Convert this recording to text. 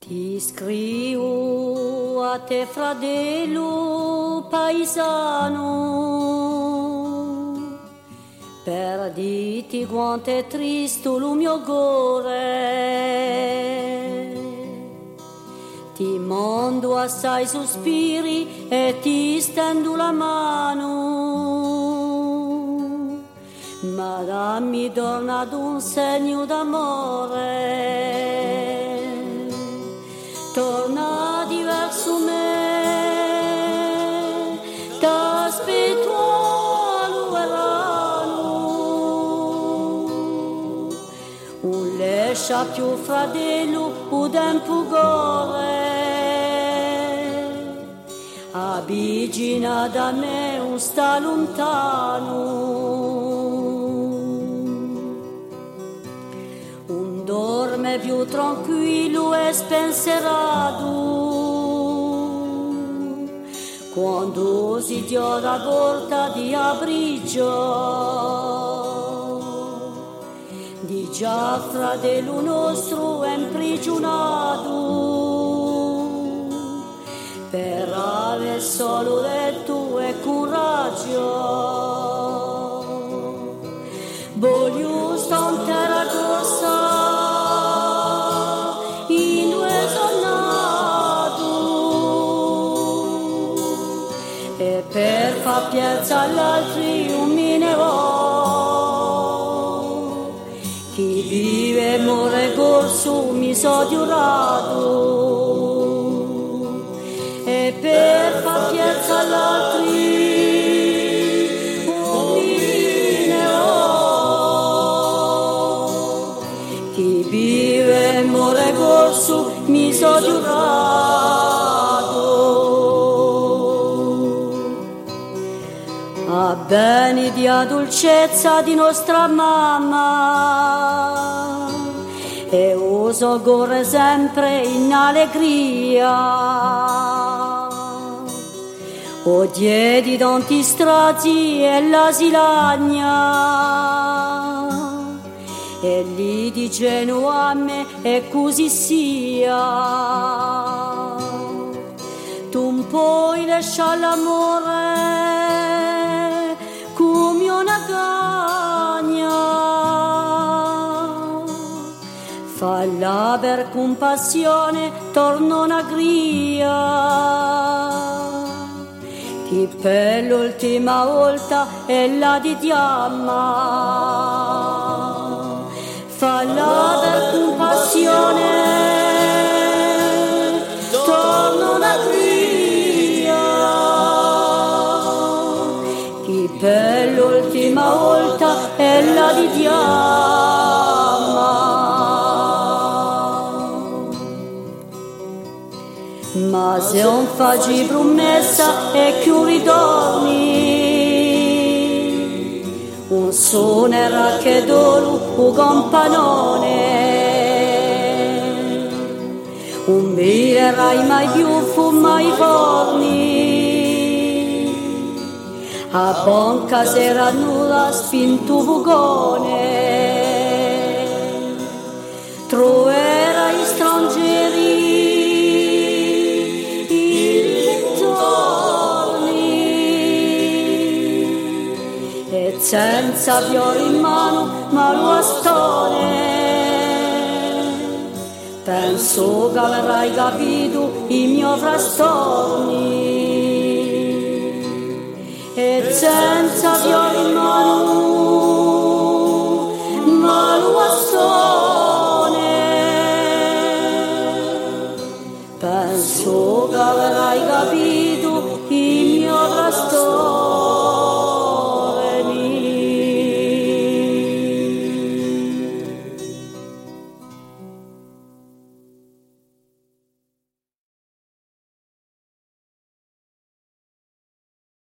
Ti scrivo a te fratello paesano per dirti quanto è triste il mio cuore. Ti mando assai sospiri e ti stendo la mano, ma dammi tornato un segno d'amore. Torna diverso me, t'aspetto all'uerano, un lescia più fratello, un tempo gore, avvicina da me un sta lontano. Dorme più tranquillo e spensierato quando si dio la porta di abrigo di già fratello nostro è imprigionato per aver solo detto e coraggio. Voglio stantera corsa in due sonnato e per far piazza all'altri un minevo chi vive e muore corso mi so giurato e per far piazza all'altri mi so giurato a bene di dolcezza di nostra mamma e uso corre sempre in allegria o diedi tanti strazi e la silagna e lì diceno a me e così sia tu non puoi lasciare l'amore come una cagna falla per compassione torna una gria che per l'ultima volta è la di diamma falla per compassione torna una gria che per l'ultima volta è la di diamma ma se non facci promessa e che ritorni un suonerà che dolo un campanone un mirerai mai più fuma i forni a bonca sera nuda spinto vugone troverai stranieri senza fiori in mano ma lo astone penso che avrai capito i miei frastorni e senza fiori in mano ma lo astone penso che avrai capito